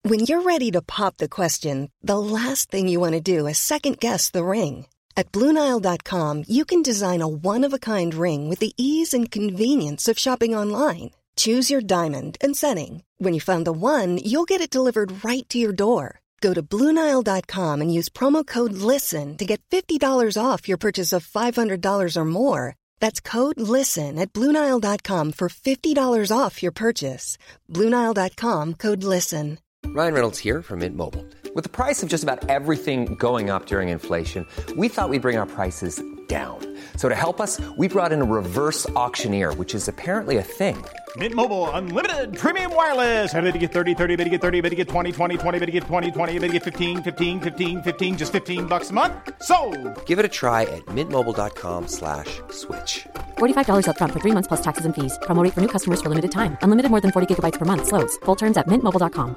When you're ready to pop the question, the last thing you want to do is second-guess the ring. At BlueNile.com, you can design a one-of-a-kind ring with the ease and convenience of shopping online. Choose your diamond and setting. When you find the one, you'll get it delivered right to your door. Go to BlueNile.com and use promo code LISTEN to get $50 off your purchase of $500 or more. That's code LISTEN at BlueNile.com for $50 off your purchase. BlueNile.com, code LISTEN. Ryan Reynolds here from Mint Mobile. With the price of just about everything going up during inflation, we thought we'd bring our prices down. So to help us, we brought in a reverse auctioneer, which is apparently a thing. Mint Mobile Unlimited Premium Wireless. How to get 30, 30, bit to get 30, bit to get 20, 20, 20, bit to get 20, 20, bit to get 15, 15, 15, 15, just $15 a month? Sold! Give it a try at mintmobile.com/switch. $45 up front for 3 months plus taxes and fees. Promo rate for new customers for limited time. Unlimited more than 40 gigabytes per month. Slows full terms at mintmobile.com.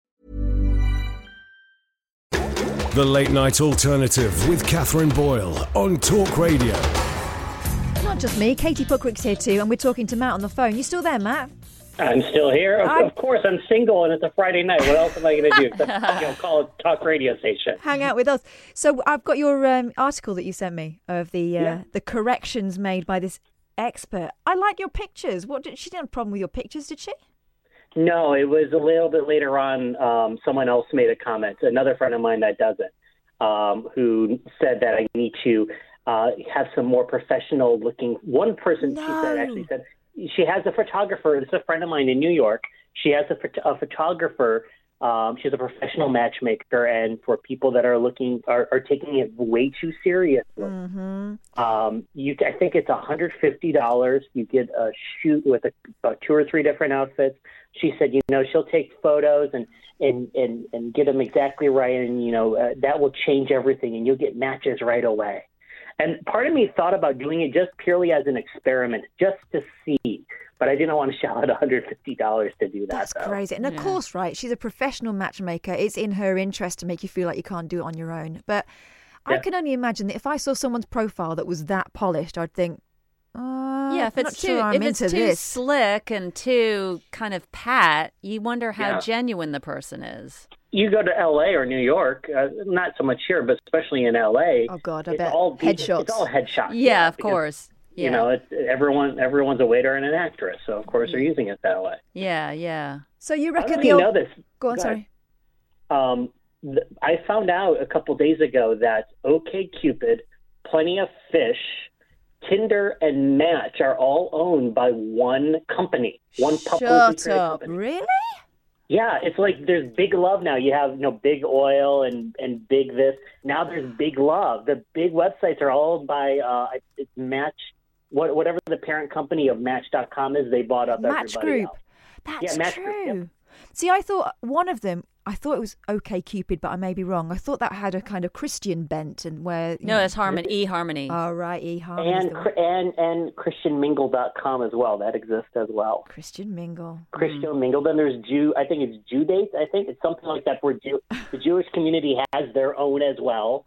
The Late Night Alternative with Catherine Boyle on Talk Radio. Not just me, Katie Puckrick's here too, and we're talking to Matt on the phone. You still there, Matt? I'm still here. Of course, I'm single and it's a Friday night. What else am I going to do except call a talk radio station? Hang out with us. So I've got your article that you sent me of the corrections made by this expert. I like your pictures. She didn't have a problem with your pictures, did she? No, it was a little bit later on. Someone else made a comment, another friend of mine that does it, who said that I need to have some more professional looking. One person, she said, she has a photographer. This is a friend of mine in New York. She has a photographer. She's a professional matchmaker, and for people that are taking it way too seriously, I think it's $150. You get a shoot with about 2 or 3 different outfits. She said, she'll take photos and get them exactly right, and that will change everything, and you'll get matches right away. And part of me thought about doing it just purely as an experiment, just to see. But I didn't want to shell out $150 to do that. That's crazy. And of course, right, she's a professional matchmaker. It's in her interest to make you feel like you can't do it on your own. But I can only imagine that if I saw someone's profile that was that polished, I'd think, if it's too slick and too kind of pat, you wonder how genuine the person is. You go to L.A. or New York, not so much here, but especially in L.A. Oh God, I bet headshots. It's all headshots. Yeah, of course. Yeah. Everyone's a waiter and an actress, so of course they're using it that way. Yeah. So you reckon know this? Go on, sorry. I found out a couple days ago that OkCupid, Plenty of Fish, Tinder, and Match are all owned by one company, one publicly traded company. Really? Yeah, it's like there's Big Love now. You have Big Oil and Big this. Now there's Big Love. The big websites are all owned by it's Match. Whatever the parent company of Match.com is, they bought up Match everybody Group. else. That's Match true. Group, yep. See, I thought one of them. I thought it was OkCupid, but I may be wrong. I thought that had a kind of Christian bent, and where it's eHarmony. Oh right, eHarmony. And ChristianMingle.com as well. That exists as well. Christian Mingle. Then there's I think it's Judate. I think it's something like that where the Jewish community has their own as well.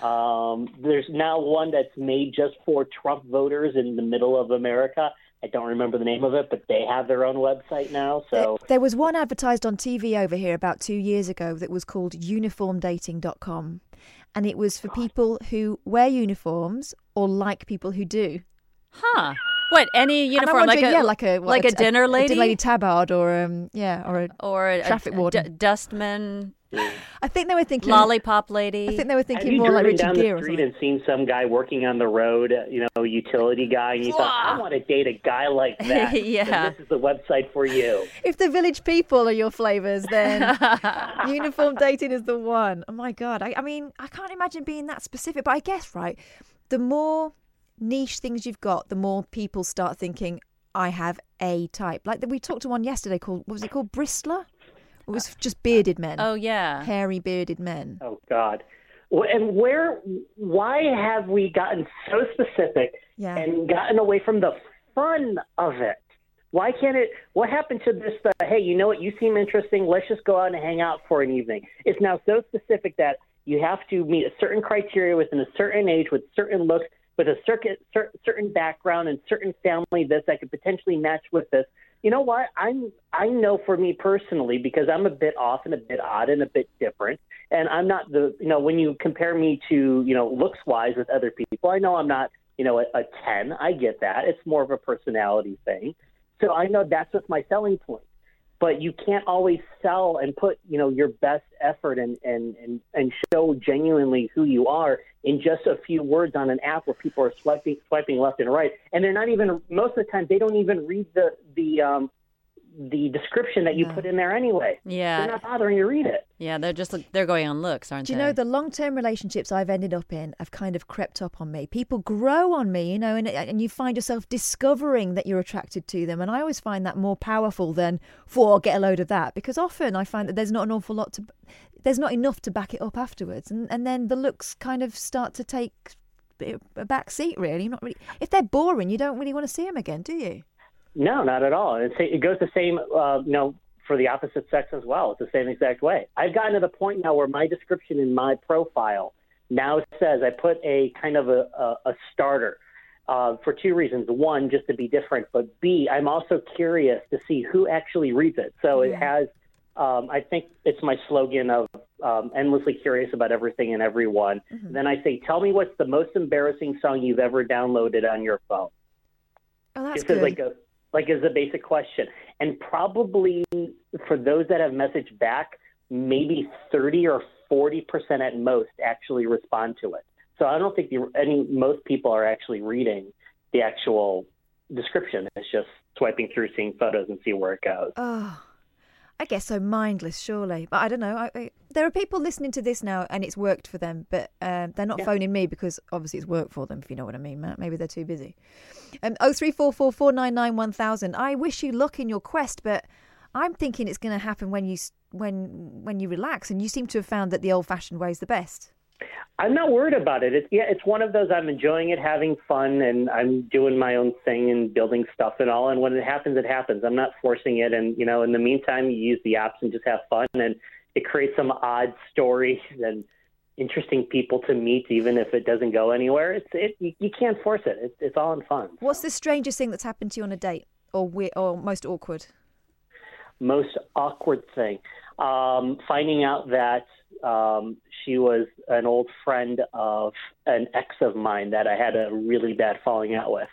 There's now one that's made just for Trump voters in the middle of America. I don't remember the name of it, but they have their own website now. So there was one advertised on TV over here about 2 years ago that was called uniformdating.com. And it was for people who wear uniforms or like people who do. Huh. What, any uniform, like a dinner lady? A dinner lady tabard or a traffic warden. Dustman. I think they were thinking lollipop lady. I think they were thinking more like Richard Gere. Have you driven down the street and seen some guy working on the road, utility guy, and you thought, I want to date a guy like that. Yeah. This is the website for you. If the Village People are your flavors, then uniform dating is the one. Oh my God. I mean, I can't imagine being that specific, but I guess, right, the more niche things you've got, the more people start thinking, I have a type. Like we talked to one yesterday called Bristler? It was just bearded men. Oh, yeah. Hairy, bearded men. Oh, God. And why have we gotten so specific and gotten away from the fun of it? Why can't it? What happened to this? Hey, you know what? You seem interesting. Let's just go out and hang out for an evening. It's now so specific that you have to meet a certain criteria within a certain age with certain looks, with a certain background and certain family that could potentially match with this. You know what? I know for me personally, because I'm a bit off and a bit odd and a bit different, and I'm not when you compare me to, looks wise with other people, I know I'm not, a 10. I get that. It's more of a personality thing. So I know that's what's my selling point. But you can't always sell and put, your best effort and show genuinely who you are in just a few words on an app where people are swiping left and right. And they're not even, most of the time, they don't even read the description that you put in there anyway. Yeah. They're not bothering to read it. Yeah, they're going on looks, aren't they? Do you know, the long-term relationships I've ended up in have kind of crept up on me. People grow on me, and you find yourself discovering that you're attracted to them. And I always find that more powerful than, get a load of that. Because often I find that there's not enough to back it up afterwards. And then the looks kind of start to take a back seat, really. Not really. If they're boring, you don't really want to see them again, do you? No, not at all. It goes the same, for the opposite sex as well. It's the same exact way. I've gotten to the point now where my description in my profile now says I put a kind of a starter for two reasons. One, just to be different, but B, I'm also curious to see who actually reads it. So it has, I think it's my slogan of endlessly curious about everything and everyone. Mm-hmm. Then I say, tell me what's the most embarrassing song you've ever downloaded on your phone. Oh, that's just good. As a basic question. And probably for those that have messaged back, maybe 30 or 40% at most actually respond to it. So I don't think most people are actually reading the actual description. It's just swiping through, seeing photos and see where it goes. Oh, I guess so mindless, surely. But I don't know. There are people listening to this now and it's worked for them, but they're not phoning me because obviously it's worked for them, if you know what I mean, Matt. Maybe they're too busy. 0344 499 1000. I wish you luck in your quest, but I'm thinking it's going to happen when you relax, and you seem to have found that the old-fashioned way is the best. I'm not worried about it. It's one of those, I'm enjoying it, having fun, and I'm doing my own thing and building stuff and all. And when it happens, it happens. I'm not forcing it. And, in the meantime, you use the apps and just have fun. And it creates some odd stories and interesting people to meet, even if it doesn't go anywhere. You can't force it. It's all in fun. What's the strangest thing that's happened to you on a date, or most awkward? Most awkward thing. Finding out that she was an old friend of an ex of mine that I had a really bad falling out with.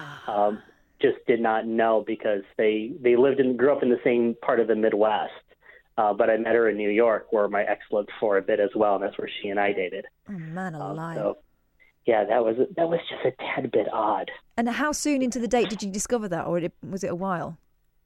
Just did not know, because they grew up in the same part of the Midwest. But I met her in New York, where my ex lived for a bit as well, and that's where she and I dated. Oh, man alive. So, yeah, that was just a tad bit odd. And how soon into the date did you discover that, or was it a while?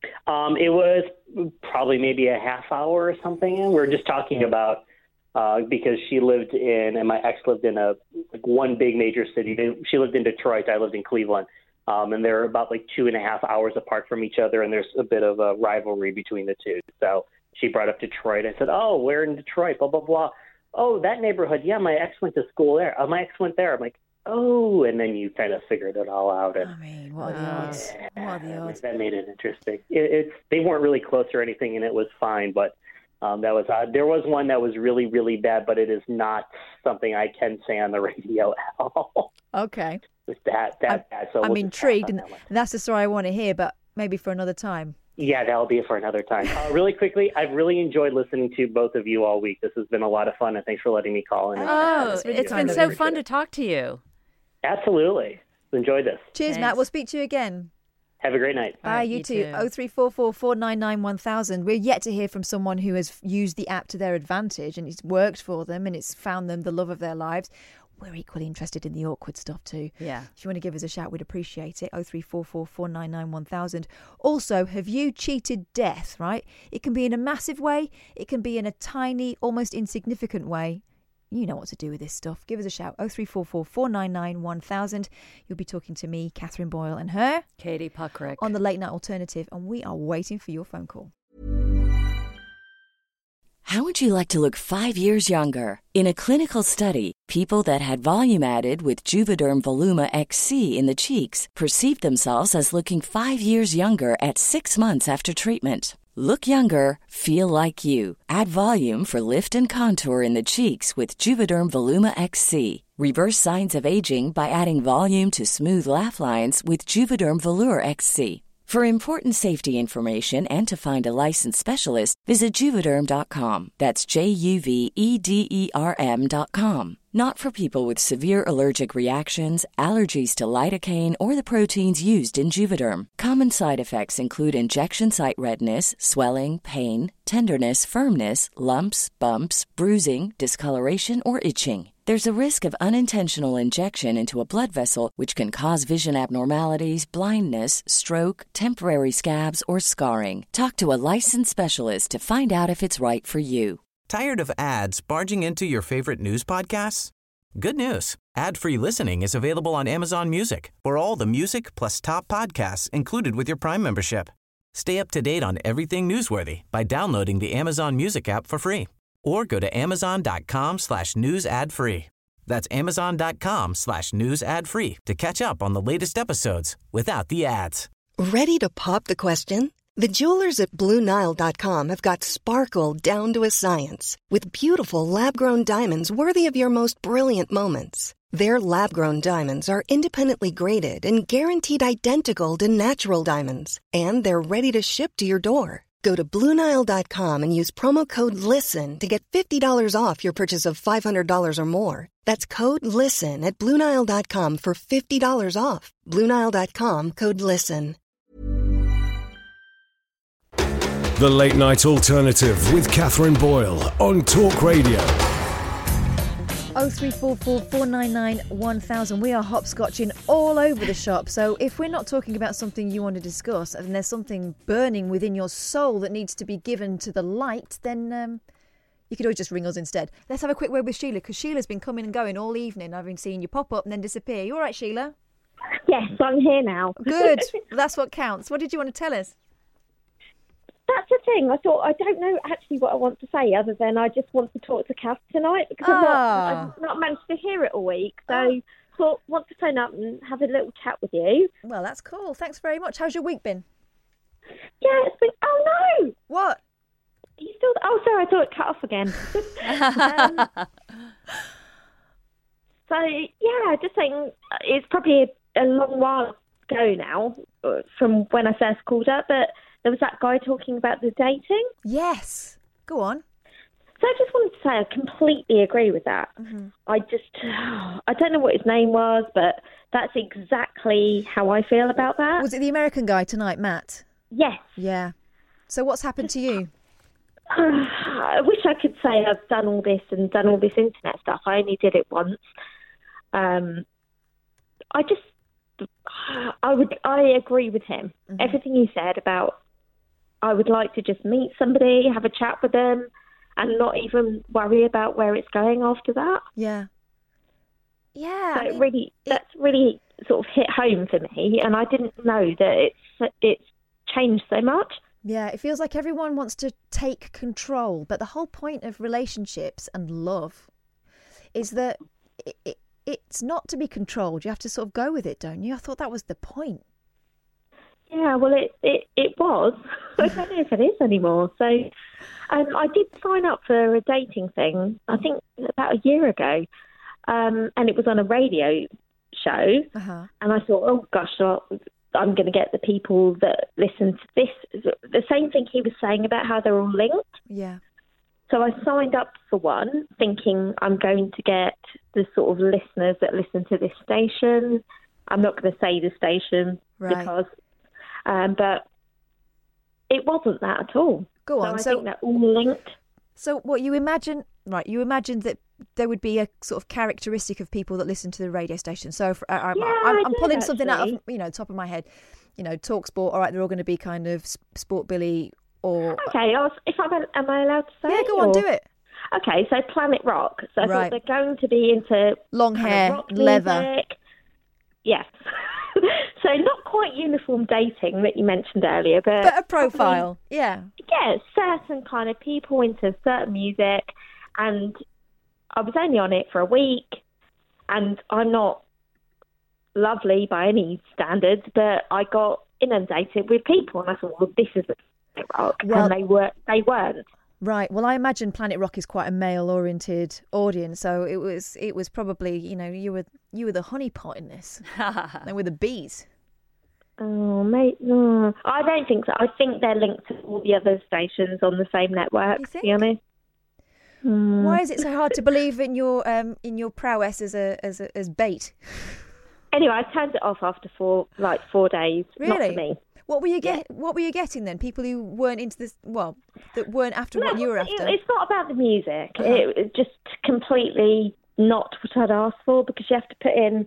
It was probably maybe a half hour or something. And we were just talking about, because she lived and my ex lived in one big major city. She lived in Detroit. I lived in Cleveland. And they're about 2.5 hours apart from each other. And there's a bit of a rivalry between the two. So she brought up Detroit. I said, oh, we're in Detroit, blah, blah, blah. Oh, that neighborhood. Yeah, my ex went to school there. Oh, my ex went there. I'm like, oh, and then you kind of figured it all out. And, I mean, what are the odds? What are the odds? That made it interesting. They weren't really close or anything, and it was fine, but that was odd. There was one that was really, really bad, but it is not something I can say on the radio at all. Okay. It's that bad. So I'm intrigued, and that's the story I want to hear, but maybe for another time. Yeah, that'll be for another time. Really quickly, I've really enjoyed listening to both of you all week. This has been a lot of fun, and thanks for letting me call in. It's been so fun to talk to you. Absolutely. Enjoy this. Cheers, thanks. Matt. We'll speak to you again. Have a great night. Bye, you too. 0344 499 1000. We're yet to hear from someone who has used the app to their advantage and it's worked for them and it's found them the love of their lives. We're equally interested in the awkward stuff too. Yeah. If you want to give us a shout, we'd appreciate it. 0344 499 1000. Also, have you cheated death, right? It can be in a massive way. It can be in a tiny, almost insignificant way. You know what to do with this stuff. Give us a shout. 0344 499 1000. You'll be talking to me, Catherine Boyle, and her, Katie Puckrick, on the Late Night Alternative, and we are waiting for your phone call. How would you like to look 5 years younger? In a clinical study, people that had volume added with Juvederm Voluma XC in the cheeks perceived themselves as looking 5 years younger at 6 months after treatment. Look younger, feel like you. Add volume for lift and contour in the cheeks with Juvederm Voluma XC. Reverse signs of aging by adding volume to smooth laugh lines with Juvederm Volure XC. For important safety information and to find a licensed specialist, visit Juvederm.com. That's JUVEDERM.com. Not for people with severe allergic reactions, allergies to lidocaine, or the proteins used in Juvederm. Common side effects include injection site redness, swelling, pain, tenderness, firmness, lumps, bumps, bruising, discoloration, or itching. There's a risk of unintentional injection into a blood vessel, which can cause vision abnormalities, blindness, stroke, temporary scabs, or scarring. Talk to a licensed specialist to find out if it's right for you. Tired of ads barging into your favorite news podcasts? Good news. Ad-free listening is available on Amazon Music for all the music plus top podcasts included with your Prime membership. Stay up to date on everything newsworthy by downloading the Amazon Music app for free or go to amazon.com/news ad free. That's amazon.com/news ad free to catch up on the latest episodes without the ads. Ready to pop the question? The jewelers at BlueNile.com have got sparkle down to a science with beautiful lab-grown diamonds worthy of your most brilliant moments. Their lab-grown diamonds are independently graded and guaranteed identical to natural diamonds, and they're ready to ship to your door. Go to BlueNile.com and use promo code LISTEN to get $50 off your purchase of $500 or more. That's code LISTEN at BlueNile.com for $50 off. BlueNile.com, code LISTEN. The Late Night Alternative with Catherine Boyle on Talk Radio. 0344 499 1000. We are hopscotching all over the shop. So if we're not talking about something you want to discuss and there's something burning within your soul that needs to be given to the light, then you could always just ring us instead. Let's have a quick word with Sheila, because Sheila's been coming and going all evening. I've been seeing you pop up and then disappear. You all right, Sheila? Yes, I'm here now. Good. That's what counts. What did you want to tell us? That's the thing. I thought, I don't know actually what I want to say other than I just want to talk to Kath tonight because I've not managed to hear it all week. So thought, want to phone up and have a little chat with you. Well, that's cool. Thanks very much. How's your week been? Yeah, it's been... Oh, no! What? Are you still... Oh, sorry, I thought it cut off again. So, yeah, just saying it's probably a long while ago now from when I first called up, but there was that guy talking about the dating. Yes. Go on. So I just wanted to say I completely agree with that. Mm-hmm. I don't know what his name was, but that's exactly how I feel about that. Was it the American guy tonight, Matt? Yes. Yeah. So what's happened to you? I wish I could say I've done all this and done all this internet stuff. I only did it once. I agree with him. Mm-hmm. Everything he said about I would like to just meet somebody, have a chat with them, and not even worry about where it's going after that. Yeah. Yeah. So that's really sort of hit home for me, and I didn't know that it's changed so much. Yeah, it feels like everyone wants to take control, but the whole point of relationships and love is that it's not to be controlled. You have to sort of go with it, don't you? I thought that was the point. Yeah, well, it was. I don't know if it is anymore. So I did sign up for a dating thing, I think about a year ago, and it was on a radio show. Uh-huh. And I thought, oh, gosh, I'm going to get the people that listen to this. The same thing he was saying about how they're all linked. Yeah. So I signed up for one, thinking I'm going to get the sort of listeners that listen to this station. I'm not going to say the station because... but it wasn't that at all. Go on. So I think they're all linked. So what you imagine, right, you imagined that there would be a sort of characteristic of people that listen to the radio station. So I'm pulling something out of, top of my head. Talk Sport, all right, they're all going to be kind of Sport Billy or... Okay, am I allowed to say? Yeah, go on, do it. Okay, so Planet Rock. So I thought they're going to be into... long hair, leather. Music. Yes. So not quite uniform dating that you mentioned earlier, but a profile, yeah, certain kind of people into certain music. And I was only on it for a week, and I'm not lovely by any standards, but I got inundated with people, and I thought, well, this is Planet Rock, and they weren't. Right. Well, I imagine Planet Rock is quite a male-oriented audience, so it was probably you were the honeypot in this. They were the bees. Oh, mate, no. I don't think so. I think they're linked to all the other stations on the same network, to be honest. Why is it so hard to believe in your prowess as bait? Anyway, I turned it off after 4 days. Really? Not for me. What were you What were you getting then? People who weren't into this, that weren't after what you were after. It's not about the music. It just completely not what I'd asked for, because you have to put in.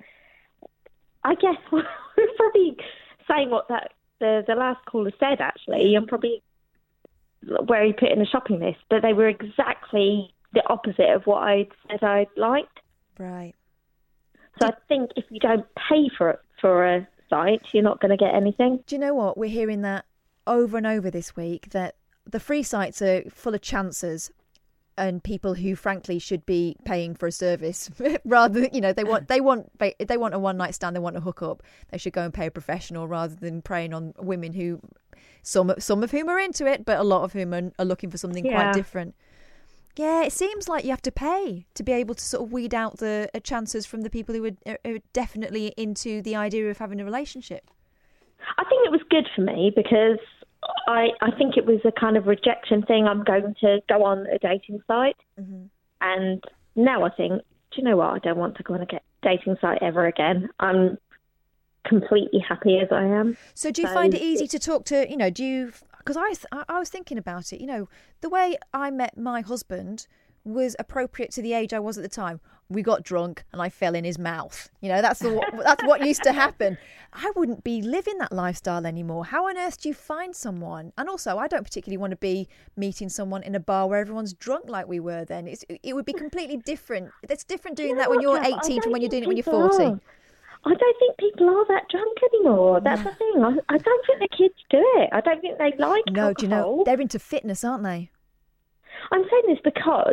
I guess we're probably saying what the last caller said. Actually, I'm probably where he put in a shopping list, but they were exactly the opposite of what I'd said I'd liked. Right. So I think if you don't pay for a site, you're not going to get anything. Do you know what? We're hearing that over and over this week, that the free sites are full of chancers and people who frankly should be paying for a service rather than, they want a one night stand, they want to hook up, they should go and pay a professional rather than preying on women who some of whom are into it, but a lot of whom are looking for something quite different. Yeah, it seems like you have to pay to be able to sort of weed out the chances from the people who are definitely into the idea of having a relationship. I think it was good for me because I think it was a kind of rejection thing. I'm going to go on a dating site. Mm-hmm. And now I think, do you know what? I don't want to go on a dating site ever again. I'm completely happy as I am. So do you find it easy to talk to, because I was thinking about it, the way I met my husband was appropriate to the age I was at the time. We got drunk and I fell in his mouth. That's what used to happen. I wouldn't be living that lifestyle anymore. How on earth do you find someone? And also, I don't particularly want to be meeting someone in a bar where everyone's drunk like we were then. It would be completely different. It's different doing that when you're 18 from when you're doing it when you're 40. I don't think people are that drunk anymore. That's the thing. I don't think the kids do it. I don't think they like alcohol. No, do you know, they're into fitness, aren't they? I'm saying this because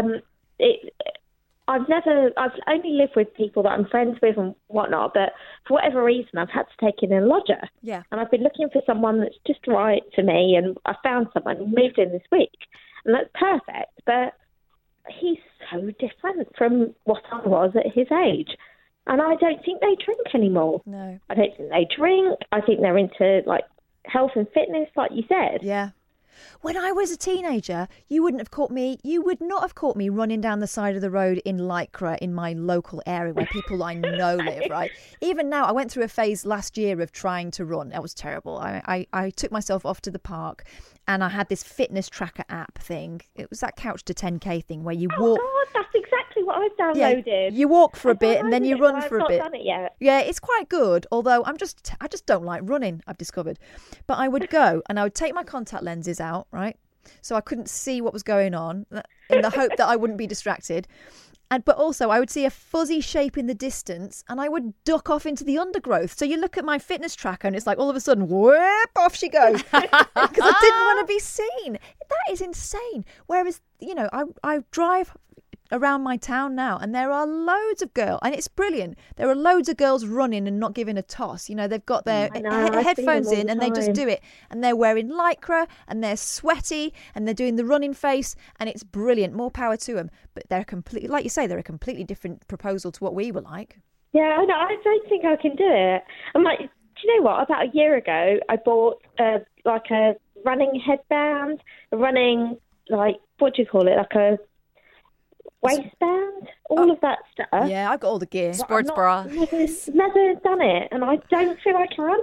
I've only lived with people that I'm friends with and whatnot, but for whatever reason, I've had to take in a lodger. Yeah. And I've been looking for someone that's just right for me, and I found someone who moved in this week, and that's perfect. But he's so different from what I was at his age. And I don't think they drink anymore. No. I don't think they drink. I think they're into, health and fitness, like you said. Yeah. When I was a teenager, you would not have caught me running down the side of the road in Lycra in my local area where people I know live, right? Even now, I went through a phase last year of trying to run. That was terrible. I took myself off to the park and I had this fitness tracker app thing. It was that Couch to 10K thing where you walk. Oh, God, that's exactly what I've downloaded. Yeah, you walk for a bit and then you run for a bit. I've not done it yet. Yeah, it's quite good, although I just don't like running, I've discovered. But I would go and I would take my contact lenses out, right? So I couldn't see what was going on in the hope that I wouldn't be distracted. But also I would see a fuzzy shape in the distance and I would duck off into the undergrowth. So you look at my fitness tracker and it's like all of a sudden, whoop, off she goes. Because I didn't want to be seen. That is insane. Whereas, I drive around my town now and there are loads of girls, and it's brilliant. There are loads of girls running and not giving a toss. They've got their headphones in and they just do it, and they're wearing Lycra and they're sweaty and they're doing the running face, and it's brilliant. More power to them. But they're completely, like you say, they're a completely different proposal to what we were like. Yeah, I know. I don't think I can do it. I'm like, do you know what? About a year ago, I bought a running headband, what do you call it? Like a waistband, all of that stuff. Yeah, I've got all the gear. Sports bra. Never done it, and I don't feel I can.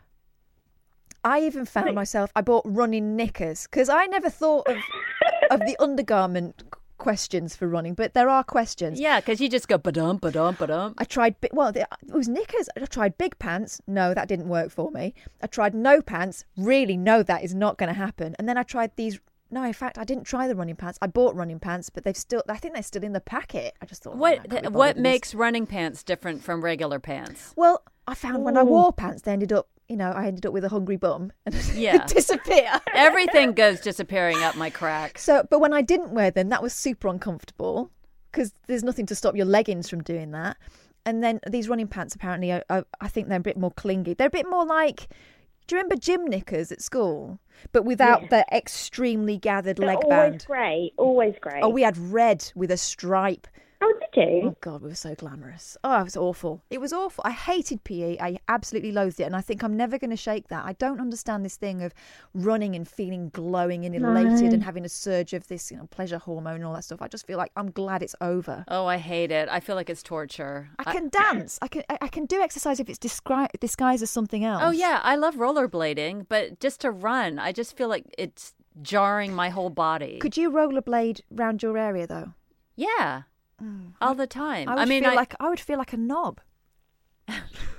I even found myself, I bought running knickers, because I never thought of the undergarment questions for running, but there are questions. Yeah, because you just go ba-dum, ba-dum, ba-dum. I tried, it was knickers. I tried big pants. No, that didn't work for me. I tried no pants. Really, no, that is not going to happen. And then I tried these. No, in fact, I didn't try the running pants. I bought running pants, but I think they're still in the packet. I just thought, what makes running pants different from regular pants? Well, I found when I wore pants, they ended up, I ended up with a hungry bum and disappear. Everything goes disappearing up my crack. So, but when I didn't wear them, that was super uncomfortable because there's nothing to stop your leggings from doing that. And then these running pants, apparently, I think they're a bit more clingy. They're a bit more like, do you remember gym knickers at school? But without the extremely gathered leg band. Always grey. Oh, we had red with a stripe. Oh, did to. Oh, God, we were so glamorous. Oh, it was awful. It was awful. I hated PE. I absolutely loathed it. And I think I'm never going to shake that. I don't understand this thing of running and feeling glowing and elated and having a surge of this, pleasure hormone and all that stuff. I just feel like I'm glad it's over. Oh, I hate it. I feel like it's torture. I can dance. I can do exercise if it's disguised as something else. Oh, yeah. I love rollerblading, but just to run, I just feel like it's jarring my whole body. Could you rollerblade round your area, though? Yeah. All the time. I would feel like a knob. I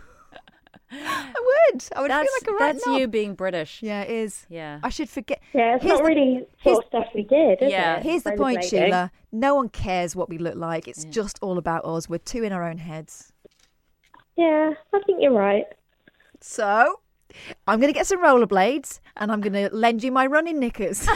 would feel like a right knob. That's you being British. Yeah, it is. Yeah. I should forget. Yeah, it's not really sort of stuff we did, is it? Here's the point, Sheila. No one cares what we look like. It's just all about us. We're two in our own heads. Yeah, I think you're right. So, I'm going to get some rollerblades and I'm going to lend you my running knickers.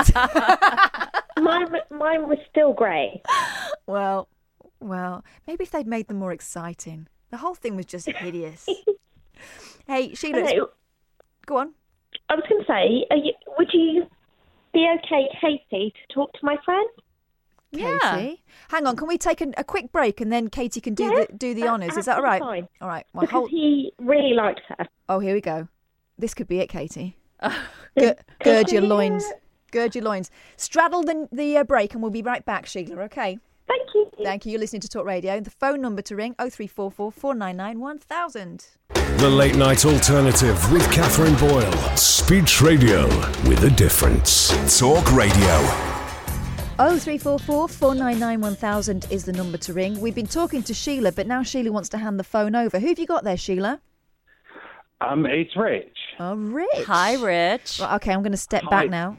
Mine was still grey. Well, maybe if they'd made them more exciting. The whole thing was just hideous. Hey, Sheila, go on. I was going to say, would you be okay, Katie, to talk to my friend? Katie? Yeah. Hang on, can we take a quick break and then Katie can do the honours? Is that all right? Fine. All right. Well, because he really liked her. Oh, here we go. This could be it, Katie. Gird your loins. Gird your loins. Straddle the break and we'll be right back, Sheila, okay? Thank you. Thank you. You're listening to Talk Radio. The phone number to ring, 0344 499 1000. The Late Night Alternative with Catherine Boyle. Speech radio with a difference. Talk Radio. 0344 499 1000 is the number to ring. We've been talking to Sheila, but now Sheila wants to hand the phone over. Who have you got there, Sheila? It's Rich. Oh, Rich. Hi, Rich. Well, okay, I'm going to step back now.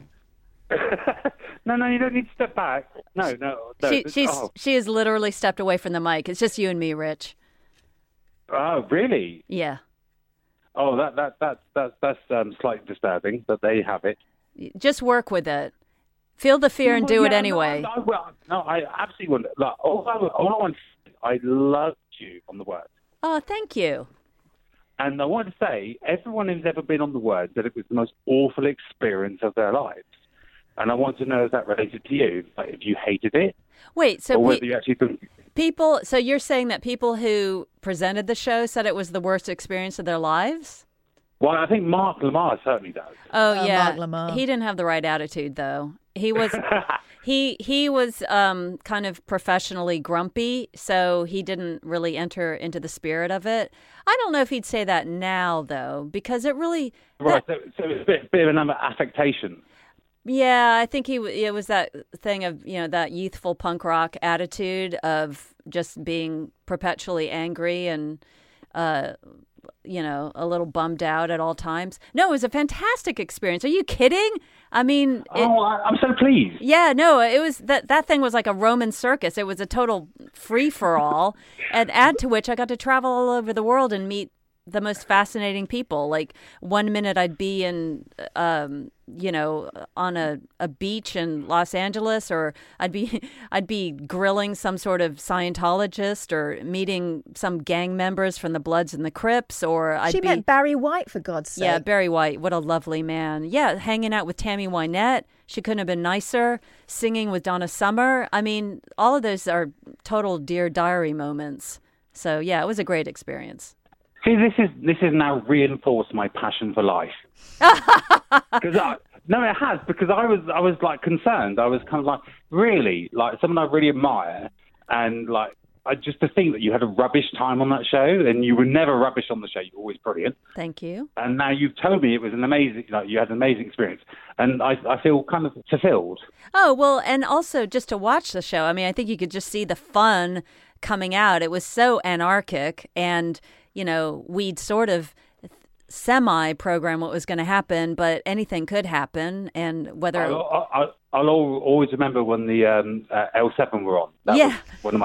No, you don't need to step back. No. She has literally stepped away from the mic. It's just you and me, Rich. Oh, really? Yeah. Oh, that's slightly disturbing, but there you have it. Just work with it. Feel the fear and do it anyway. I absolutely wouldn't. Like, all I want, I loved you on the Word. Oh, thank you. And I want to say, everyone who's ever been on the Word said it was the most awful experience of their lives. And I want to know if that related to you, like if you hated it. Wait, so or whether you actually think people. So you're saying that people who presented the show said it was the worst experience of their lives? Well, I think Mark Lamar certainly does. Oh yeah, Mark Lamar. He didn't have the right attitude though. He was he was kind of professionally grumpy, so he didn't really enter into the spirit of it. I don't know if he'd say that now though, because it really right. So it's a bit of another affectation. Yeah, I think it was that thing of, that youthful punk rock attitude of just being perpetually angry and, a little bummed out at all times. No, it was a fantastic experience. Are you kidding? I mean... I'm so pleased. Yeah, no, it was that thing was like a Roman circus. It was a total free-for-all. And add to which I got to travel all over the world and meet the most fascinating people. Like 1 minute I'd be in, on a beach in Los Angeles, or I'd be grilling some sort of Scientologist or meeting some gang members from the Bloods and the Crips, or She met Barry White, for God's sake. Yeah, Barry White. What a lovely man. Yeah, hanging out with Tammy Wynette. She couldn't have been nicer. Singing with Donna Summer. I mean, all of those are total Dear Diary moments. So yeah, it was a great experience. See, this has now reinforced my passion for life. Because it has, because I was like concerned. I was kind of like, really, like someone I really admire, and like just to think that you had a rubbish time on that show, and you were never rubbish on the show. You were always brilliant. Thank you. And now you've told me it was an amazing, you had an amazing experience, and I feel kind of fulfilled. Oh well, and also just to watch the show. I mean, I think you could just see the fun coming out. It was so anarchic, and we'd sort of semi-program what was going to happen, but anything could happen. And whether I'll always remember when the L7 were on. That was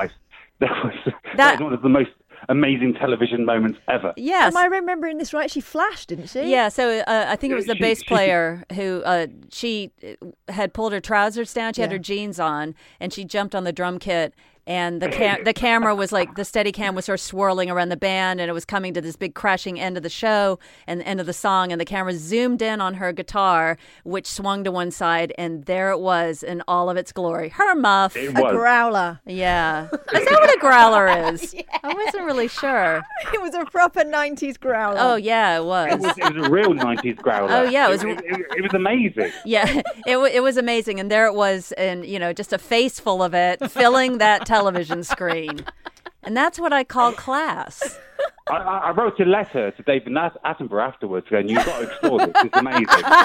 one of the most amazing television moments ever. Yes. Am I remembering this right? She flashed, didn't she? Yeah, so I think it was the bass player who she had pulled her trousers down. She had her jeans on, and she jumped on the drum kit and the camera was like, the Steadicam was sort of swirling around the band, and it was coming to this big crashing end of the show and the end of the song, and the camera zoomed in on her guitar, which swung to one side, and there it was in all of its glory. Her muff. A growler. Yeah. Is that what a growler is? Yeah. I wasn't really sure. It was a proper 90s growler. Oh, yeah, it was. It was a real 90s growler. Oh, yeah. It was amazing. Yeah, it was amazing. And there it was, and, just a face full of it, filling that television screen. And that's what I call class. I wrote a letter to David Attenborough afterwards going, you've got to explore this. It's amazing.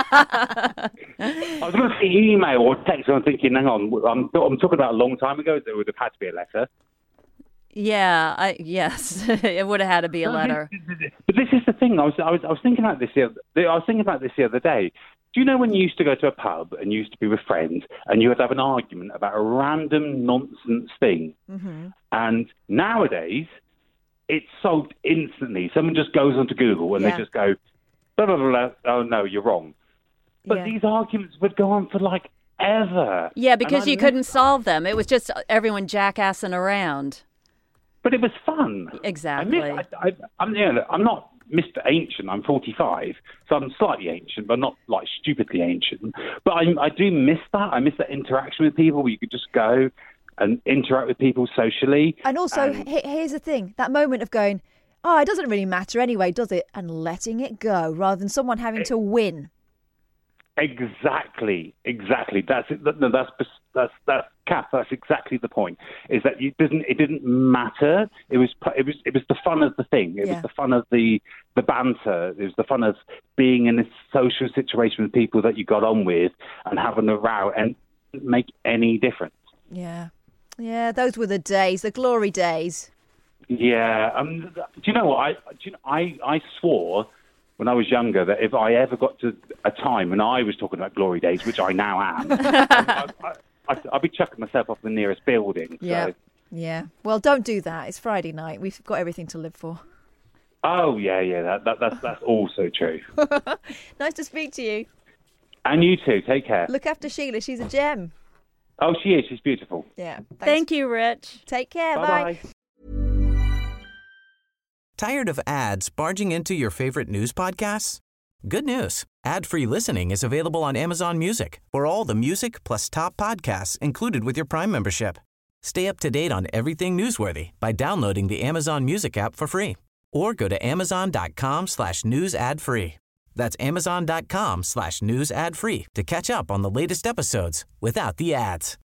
I was going to say email or text, and I'm thinking, hang on, I'm talking about a long time ago. There would have had to be a letter. Yeah, yes, it would have had to be a letter. But this is the thing. I was thinking about this. I was thinking about this the other day. Do you know when you used to go to a pub and you used to be with friends and you would have an argument about a random nonsense thing? Mm-hmm. And nowadays, it's solved instantly. Someone just goes onto Google and they just go, blah, blah, blah, blah. Oh, no, you're wrong. But these arguments would go on for like ever. Yeah, because you couldn't solve them. It was just everyone jackassing around. But it was fun. Exactly. I'm not Mr. Ancient. I'm 45, so I'm slightly ancient, but not like stupidly ancient. But I do miss that. I miss that interaction with people where you could just go and interact with people socially. And also, here's the thing. That moment of going, oh, it doesn't really matter anyway, does it? And letting it go rather than someone having to win. Exactly. That's it. That's Kath. That's exactly the point. Is that it didn't matter. It was the fun of the thing. It was the fun of the banter. It was the fun of being in a social situation with people that you got on with and having a row, and it didn't make any difference. Yeah. Those were the days, the glory days. Yeah. Do you know what? I swore when I was younger that if I ever got to a time when I was talking about glory days, which I now am, I'd be chucking myself off the nearest building. Yeah. So. Yeah. Well, don't do that. It's Friday night. We've got everything to live for. Oh, yeah. That's also true. Nice to speak to you. And you too. Take care. Look after Sheila. She's a gem. Oh, she is. She's beautiful. Yeah. Thank you, Rich. Take care. Bye-bye. Bye. Tired of ads barging into your favorite news podcasts? Good news. Ad-free listening is available on Amazon Music for all the music plus top podcasts included with your Prime membership. Stay up to date on everything newsworthy by downloading the Amazon Music app for free or go to amazon.com/news ad free. That's amazon.com/news ad free to catch up on the latest episodes without the ads.